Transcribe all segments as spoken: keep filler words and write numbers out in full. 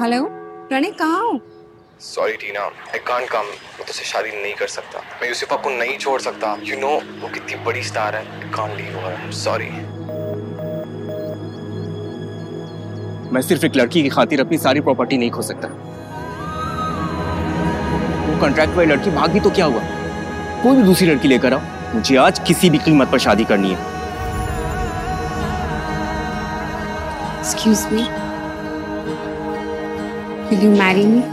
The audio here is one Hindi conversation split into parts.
हेलो प्रणय, कहाँ हो? Sorry Tina, I can't come. मैं तुझसे शादी नहीं कर सकता। मैं यूसुफा को नहीं छोड़ सकता। यू you नो know, वो कितनी बड़ी स्टार है। I can't leave her. Sorry. मैं सिर्फ एक लड़की की खातिर अपनी सारी प्रॉपर्टी नहीं खो सकता। वो कॉन्ट्रैक्ट वाली लड़की भागी तो क्या हुआ? कोई भी दूसरी लड़की लेकर आओ, मुझे आज किसी भी कीमत पर शादी करनी है। Excuse me, will you marry me?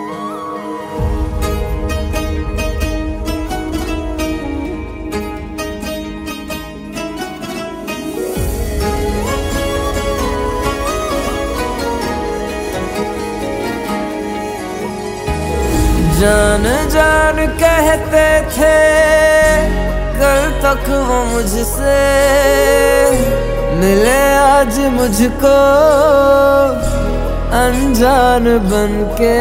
जान जान कहते थे कल तक वो मुझसे, मिले आज मुझको अनजान बनके।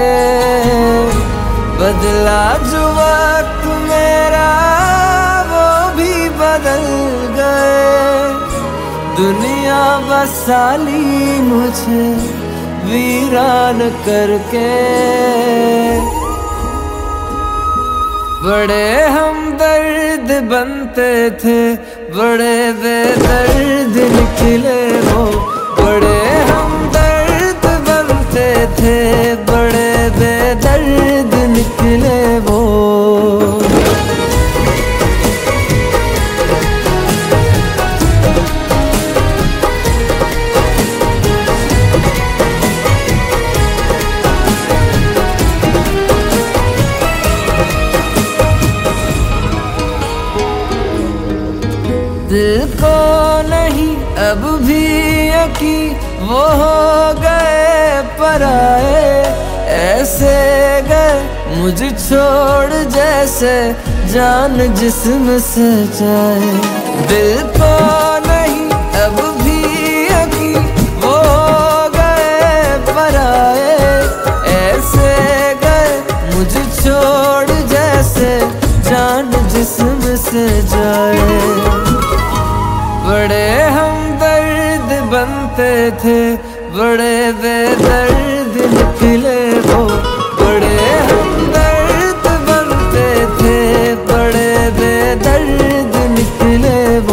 बदला जो वक्त मेरा वो भी बदल गए। दुनिया बस साली मुझे वीरान करके। बड़े हमदर्द बनते थे, बड़े बेदर्द निकले वो। बड़े हमदर्द बनते थे, बड़े बेदर्द निकले वो। दिल को नहीं अब भी यकीन, वो हो गए पराए। ऐसे गए मुझे छोड़ जैसे जान जिस्म से जाए। दिल को नहीं अब भी यकीन, वो हो गए पराए। ऐसे गए मुझे छोड़ जैसे जान जिस्म से जाए। बड़े हमदर्द बनते थे, बड़े बेदर्द निकले वो। बड़े हमदर्द बनते थे, बड़े बेदर्द निकले वो।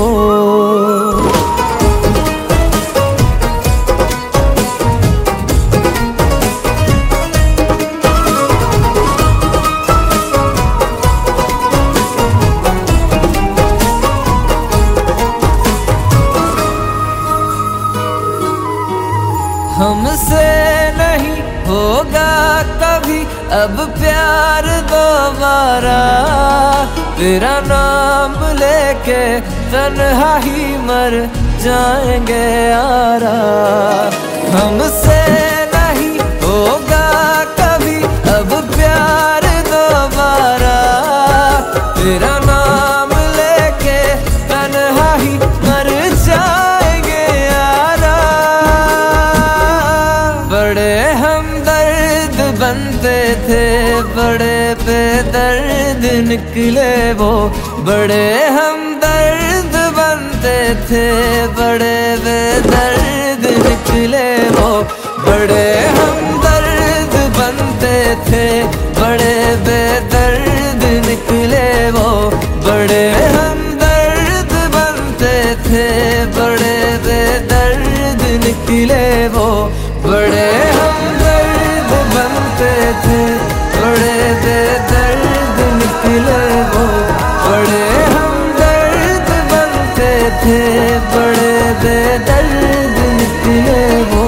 हमसे नहीं होगा कभी अब प्यार दोबारा। तेरा नाम लेके तन्हा ही मर जाएंगे यारा। हमसे नहीं होगा कभी अब प्यार दोबारा। तेरा नाम लेके तन्हा ही मर जाएंगे यारा। बड़े हमदर्द बनते थे, बड़े बेदर्द निकले वो। बड़े हमदर्द बनते थे, बड़े बेदर्द निकले वो। बड़े हमदर्द बनते थे, बड़े बेदर्द निकले वो। बड़े हमदर्द बनते थे, बड़े बेदर्द निकले वो। बड़े हमदर्द बनते थे, बड़े बेदर्द निकले वो। बड़े हमदर्द बनते थे, बड़े बेदर्द निकले वो।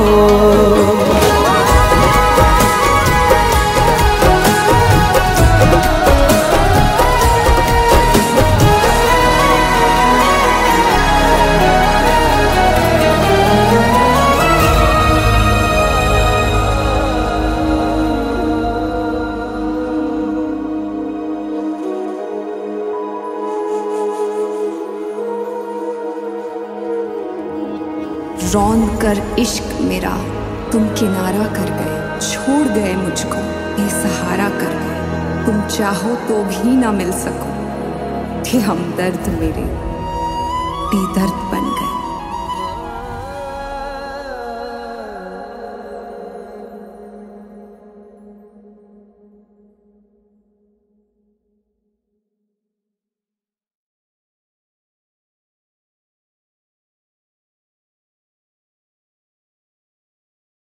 रौंद कर इश्क मेरा तुम किनारा कर गए, छोड़ गए मुझको बेसहारा कर गए। तुम चाहो तो भी ना मिल सको, थे हमदर्द मेरे बेदर्द बन गए।